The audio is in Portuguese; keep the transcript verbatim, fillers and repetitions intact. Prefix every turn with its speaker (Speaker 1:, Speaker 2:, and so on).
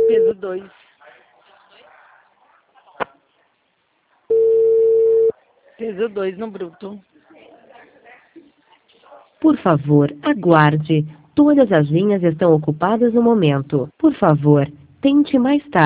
Speaker 1: Peso dois. Peso dois no bruto.
Speaker 2: Por favor, aguarde. Todas as linhas estão ocupadas no momento. Por favor, tente mais tarde.